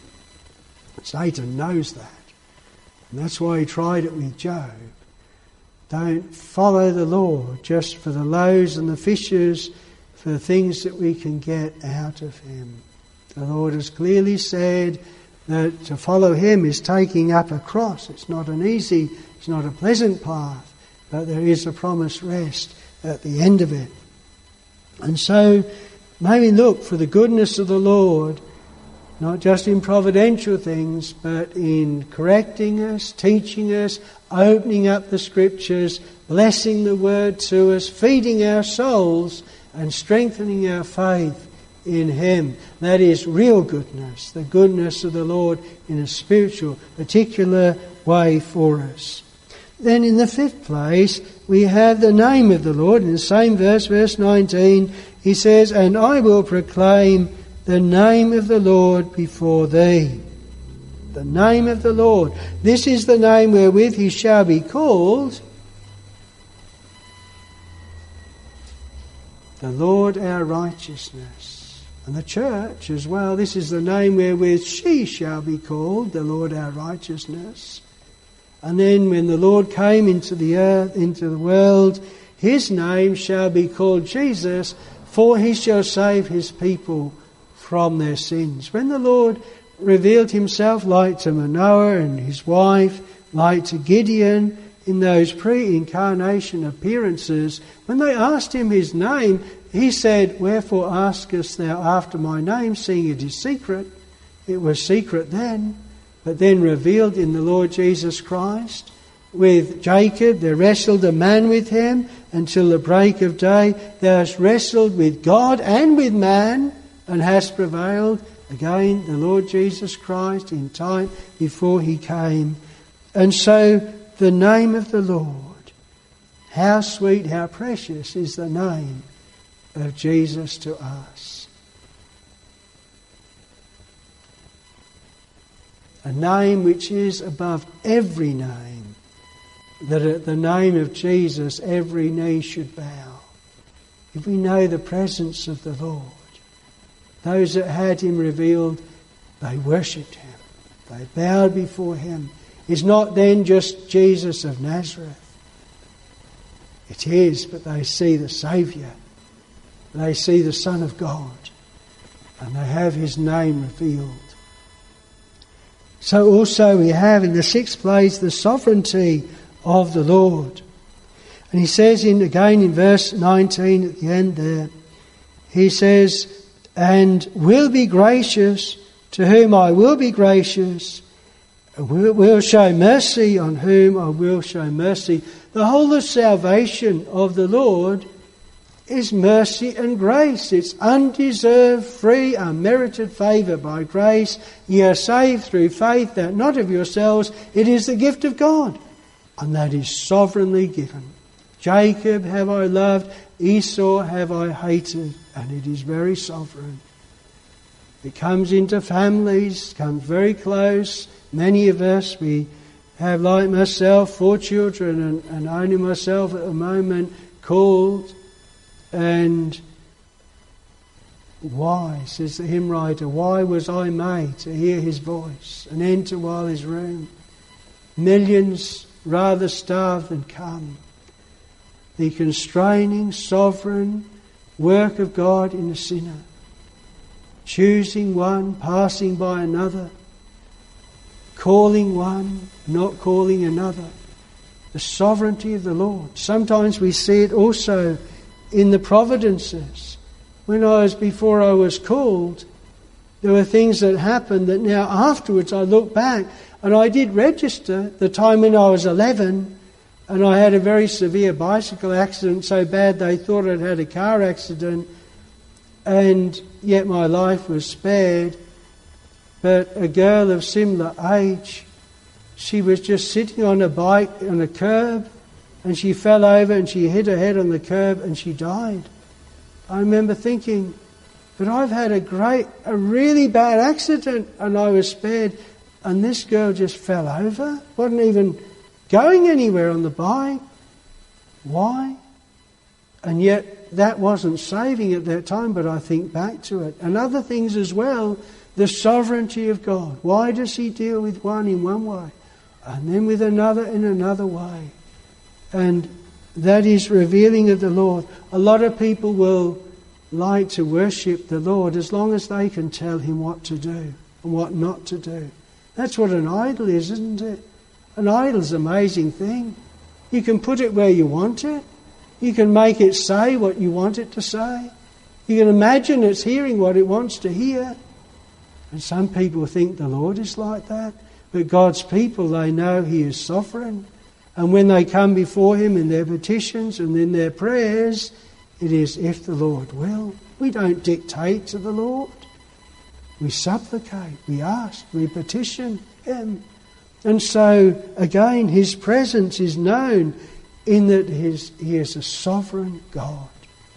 Speaker 1: Satan knows that, and that's why he tried it with Job. Don't follow the Lord just for the loaves and the fishes, for the things that we can get out of Him. The Lord has clearly said that to follow Him is taking up a cross. It's not a pleasant path, but there is a promised rest at the end of it. And so may we look for the goodness of the Lord, not just in providential things, but in correcting us, teaching us, opening up the Scriptures, blessing the Word to us, feeding our souls and strengthening our faith in Him. That is real goodness, the goodness of the Lord in a spiritual, particular way for us. Then in the fifth place, we have the name of the Lord. In the same verse, verse 19, he says, and I will proclaim the name of the Lord before thee. The name of the Lord. This is the name wherewith he shall be called. The Lord our righteousness. And the church as well. This is the name wherewith she shall be called, the Lord our righteousness. And then when the Lord came into the earth, into the world, his name shall be called Jesus, for he shall save his people from their sins. When the Lord revealed himself, like to Manoah and his wife, like to Gideon, in those pre-incarnation appearances, when they asked him his name, he said, wherefore askest thou after my name, seeing it is secret? It was secret then, but then revealed in the Lord Jesus Christ. With Jacob there wrestled a man with him until the break of day. Thou hast wrestled with God and with man, and hast prevailed. Again, the Lord Jesus Christ in time before he came. And so the name of the Lord, how sweet, how precious is the name of Jesus to us. A name which is above every name, that at the name of Jesus every knee should bow. If we know the presence of the Lord, those that had him revealed, they worshipped him. They bowed before him. It's not then just Jesus of Nazareth. It is, but they see the Saviour. They see the Son of God. And they have his name revealed. So also we have in the sixth place the sovereignty of the Lord. And he says again in verse 19 at the end there, he says, and will be gracious to whom I will be gracious, will show mercy on whom I will show mercy. The whole of salvation of the Lord is mercy and grace. It's undeserved, free, unmerited favour by grace. Ye are saved through faith, that not of yourselves, it is the gift of God. And that is sovereignly given. Jacob have I loved, Esau have I hated, and it is very sovereign. It comes into families, comes very close. Many of us, we have, like myself, 4 children, and only myself at the moment, called. And why, says the hymn writer, why was I made to hear his voice and enter while his room? Millions rather starve than come. The constraining, sovereign work of God in a sinner. Choosing one, passing by another. Calling one, not calling another. The sovereignty of the Lord. Sometimes we see it also in the providences. Before I was called, there were things that happened that now afterwards I look back, and I did register the time when I was 11, and I had a very severe bicycle accident, so bad they thought I'd had a car accident, and yet my life was spared. But a girl of similar age, she was just sitting on a bike on a curb, and she fell over and she hit her head on the curb and she died. I remember thinking, but I've had a really bad accident and I was spared, and this girl just fell over, wasn't even going anywhere on the bike. Why? And yet that wasn't saving at that time, but I think back to it. And other things as well, the sovereignty of God. Why does he deal with one in one way and then with another in another way? And that is revealing of the Lord. A lot of people will like to worship the Lord as long as they can tell him what to do and what not to do. That's what an idol is, isn't it? An idol's an amazing thing. You can put it where you want it. You can make it say what you want it to say. You can imagine it's hearing what it wants to hear. And some people think the Lord is like that. But God's people, they know he is sovereign. And when they come before him in their petitions and in their prayers, it is if the Lord will. We don't dictate to the Lord. We supplicate, we ask, we petition him. And so, again, his presence is known in that he is a sovereign God.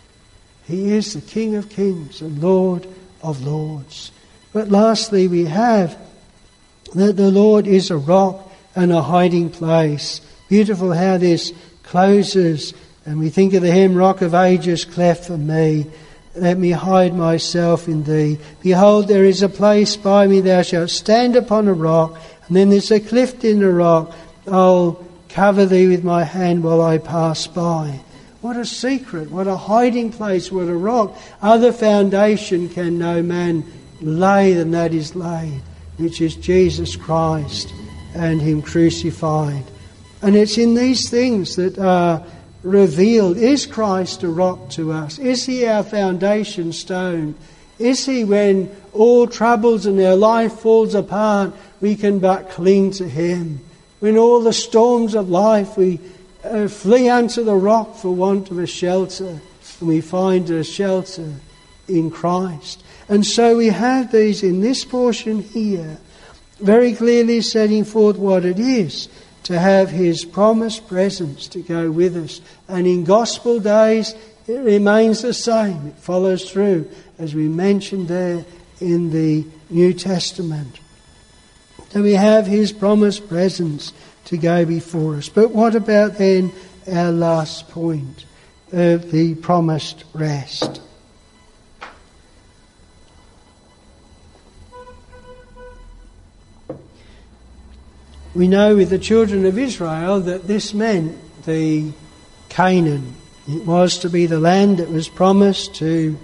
Speaker 1: He is the King of kings and Lord of lords. But lastly, we have that the Lord is a rock and a hiding place. Beautiful how this closes, and we think of the hymn, Rock of Ages, cleft for me. Let me hide myself in thee. Behold, there is a place by me, thou shalt stand upon a rock, and then there's a cleft in the rock. I'll cover thee with my hand while I pass by. What a secret, what a hiding place, what a rock. Other foundation can no man lay than that is laid, which is Jesus Christ and him crucified. And it's in these things that are revealed. Is Christ a rock to us? Is he our foundation stone? Is he, when all troubles in our life falls apart, we can but cling to him? When all the storms of life, we flee unto the rock for want of a shelter, and we find a shelter in Christ. And so we have these in this portion here, very clearly setting forth what it is to have his promised presence to go with us. And in gospel days, it remains the same. It follows through, as we mentioned there in the New Testament. So we have his promised presence to go before us. But what about then our last point of the promised rest? We know with the children of Israel that this meant the Canaan. It was to be the land that was promised to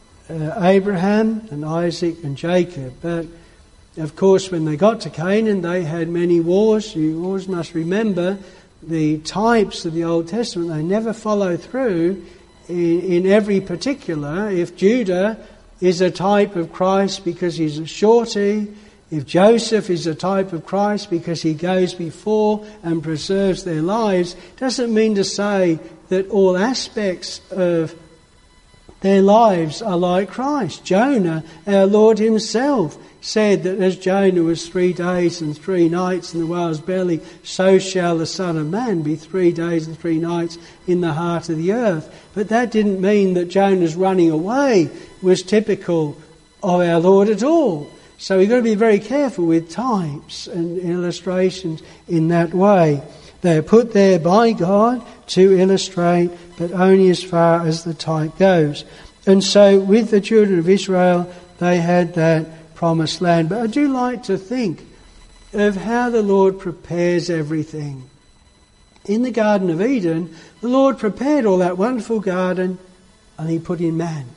Speaker 1: Abraham and Isaac and Jacob. But of course, when they got to Canaan, they had many wars. You always must remember the types of the Old Testament. They never follow through in every particular. If Judah is a type of Christ because he's a shorty, if Joseph is a type of Christ because he goes before and preserves their lives, doesn't mean to say that all aspects of their lives are like Christ. Jonah, our Lord himself, said that as Jonah was 3 days and 3 nights in the whale's belly, so shall the Son of Man be 3 days and 3 nights in the heart of the earth. But that didn't mean that Jonah's running away was typical of our Lord at all. So we've got to be very careful with types and illustrations in that way. They are put there by God to illustrate, but only as far as the type goes. And so with the children of Israel, they had that promised land. But I do like to think of how the Lord prepares everything. In the Garden of Eden, the Lord prepared all that wonderful garden and he put in man.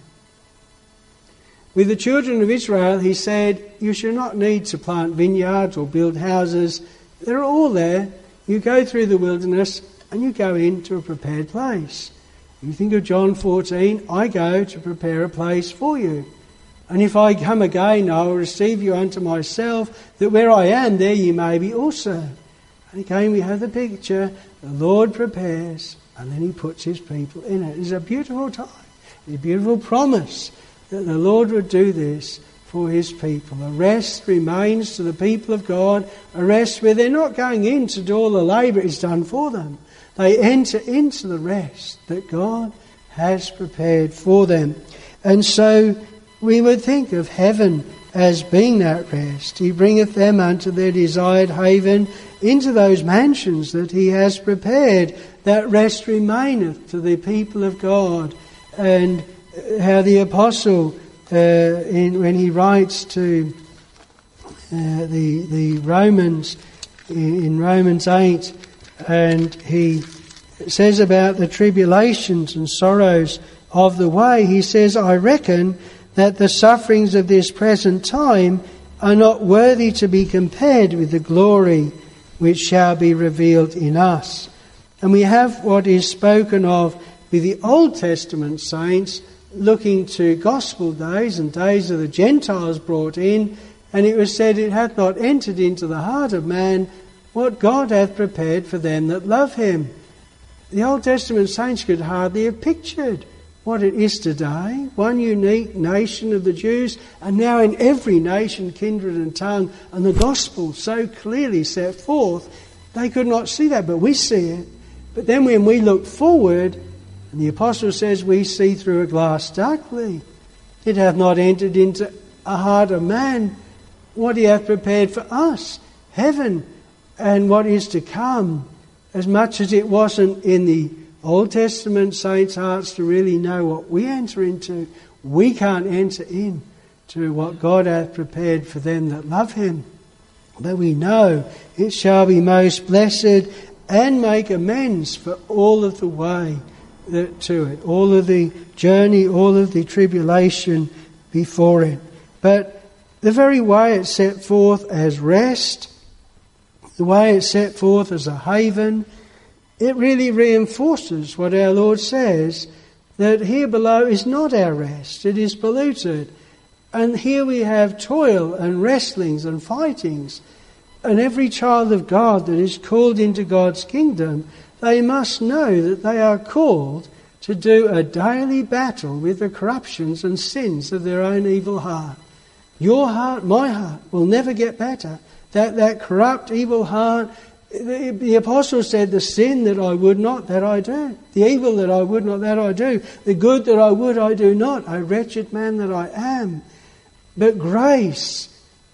Speaker 1: With the children of Israel, he said, you shall not need to plant vineyards or build houses. They're all there. You go through the wilderness and you go into a prepared place. You think of John 14, I go to prepare a place for you. And if I come again, I will receive you unto myself, that where I am, there you may be also. And again we have the picture, the Lord prepares, and then he puts his people in it. It's a beautiful time, it's a beautiful promise that the Lord would do this for his people. A rest remains to the people of God, a rest where they're not going in to do all the labour is done for them. They enter into the rest that God has prepared for them. And so we would think of heaven as being that rest. He bringeth them unto their desired haven, into those mansions that he has prepared. That rest remaineth to the people of God. And how the apostle, when he writes to the Romans, in Romans 8, and he says about the tribulations and sorrows of the way, he says, I reckon that the sufferings of this present time are not worthy to be compared with the glory which shall be revealed in us. And we have what is spoken of with the Old Testament saints looking to gospel days and days of the Gentiles brought in, and it was said, it hath not entered into the heart of man what God hath prepared for them that love him. The Old Testament saints could hardly have pictured what it is today, one unique nation of the Jews, and now in every nation, kindred and tongue, and the gospel so clearly set forth, they could not see that, but we see it. But then when we look forward, and the apostle says we see through a glass darkly, it hath not entered into a heart of man what he hath prepared for us, heaven, and what is to come, as much as it wasn't in the Old Testament saints' hearts to really know what we enter into. We can't enter in to what God hath prepared for them that love him. But we know it shall be most blessed and make amends for all of the way to it, all of the journey, all of the tribulation before it. But the very way it's set forth as rest, the way it's set forth as a haven, it really reinforces what our Lord says, that here below is not our rest, it is polluted. And here we have toil and wrestlings and fightings. And every child of God that is called into God's kingdom, they must know that they are called to do a daily battle with the corruptions and sins of their own evil heart. Your heart, my heart, will never get better. That corrupt, evil heart, the apostle said, the sin that I would not, that I do. The evil that I would not, that I do. The good that I would, I do not. O wretched man that I am. But grace,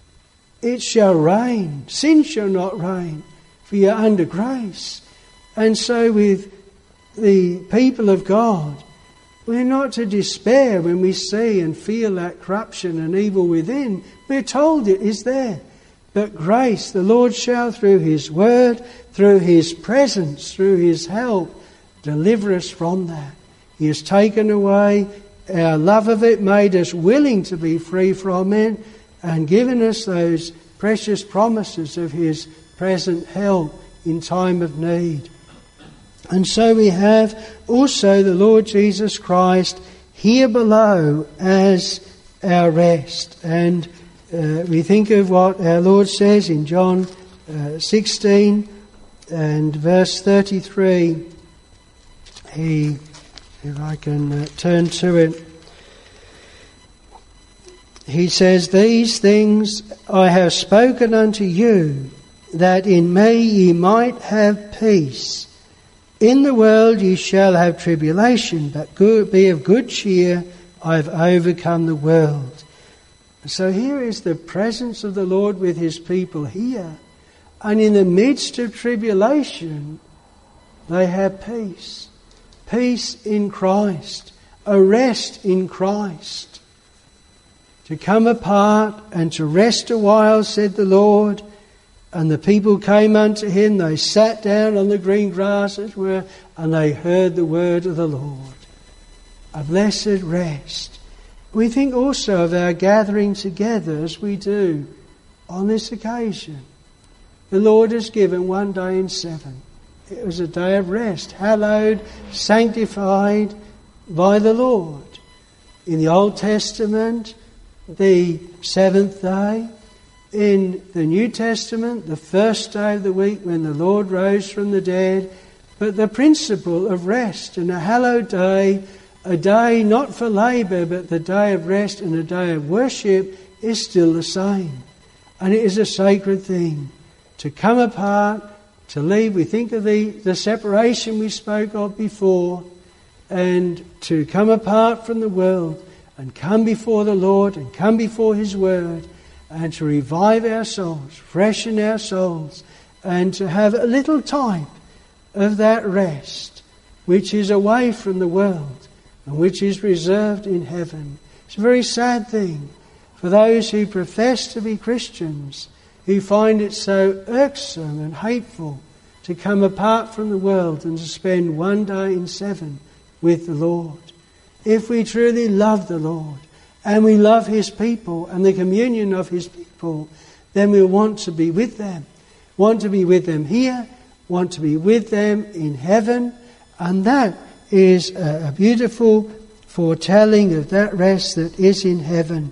Speaker 1: it shall reign. Sin shall not reign, for you are under grace. And so with the people of God, we're not to despair when we see and feel that corruption and evil within. We're told it is there. But grace, the Lord shall, through his word, through his presence, through his help, deliver us from that. He has taken away our love of it, made us willing to be free from it, and given us those precious promises of His present help in time of need. And so we have also the Lord Jesus Christ here below as our rest. And we think of what our Lord says in John 16 and verse 33. If I can turn to it. He says, "These things I have spoken unto you, that in me ye might have peace. In the world ye shall have tribulation, but be of good cheer, I have overcome the world." So here is the presence of the Lord with His people here. And in the midst of tribulation, they have peace. Peace in Christ. A rest in Christ. To come apart and to rest a while, said the Lord. And the people came unto Him. They sat down on the green grass, as it were, and they heard the word of the Lord. A blessed rest. We think also of our gathering together as we do on this occasion. The Lord has given one day in 7. It was a day of rest, hallowed, sanctified by the Lord. In the Old Testament, the 7th day. In the New Testament, the first day of the week when the Lord rose from the dead. But the principle of rest and a hallowed day, a day not for labour, but the day of rest and a day of worship, is still the same. And it is a sacred thing to come apart, to leave. We think of the separation we spoke of before, and to come apart from the world and come before the Lord and come before His Word, and to revive our souls, freshen our souls, and to have a little type of that rest which is away from the world and which is reserved in heaven. It's a very sad thing for those who profess to be Christians, who find it so irksome and hateful to come apart from the world and to spend one day in 7 with the Lord. If we truly love the Lord and we love His people and the communion of His people, then we want to be with them. Want to be with them here, want to be with them in heaven, and that is a beautiful foretelling of that rest that is in heaven.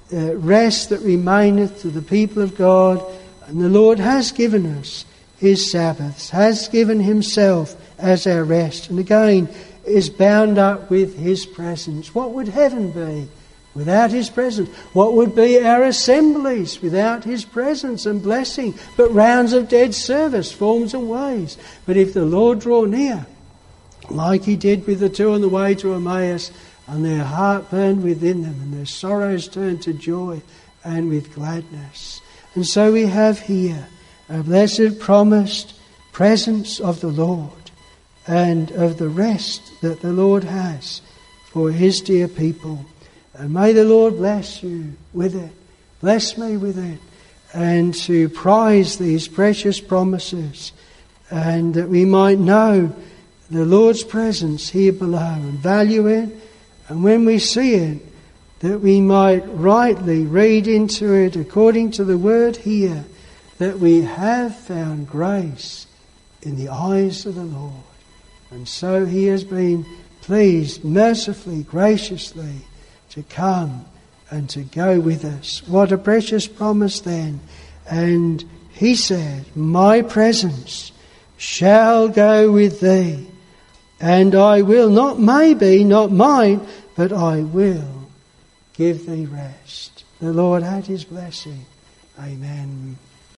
Speaker 1: Rest that remaineth to the people of God. And the Lord has given us His Sabbaths, has given Himself as our rest, and again is bound up with His presence. What would heaven be without His presence? What would be our assemblies without His presence and blessing? But rounds of dead service, forms and ways. But if the Lord draw near, like He did with the 2 on the way to Emmaus, and their heart burned within them, and their sorrows turned to joy and with gladness. And so we have here a blessed promised presence of the Lord, and of the rest that the Lord has for His dear people. And may the Lord bless you with it, bless me with it, and to prize these precious promises, and that we might know the Lord's presence here below and value it. And when we see it, that we might rightly read into it according to the word here, that we have found grace in the eyes of the Lord. And so He has been pleased mercifully, graciously to come and to go with us. What a precious promise then. And He said, "My presence shall go with thee, and I will not maybe, not might, but I will give thee rest." The Lord had His blessing. Amen.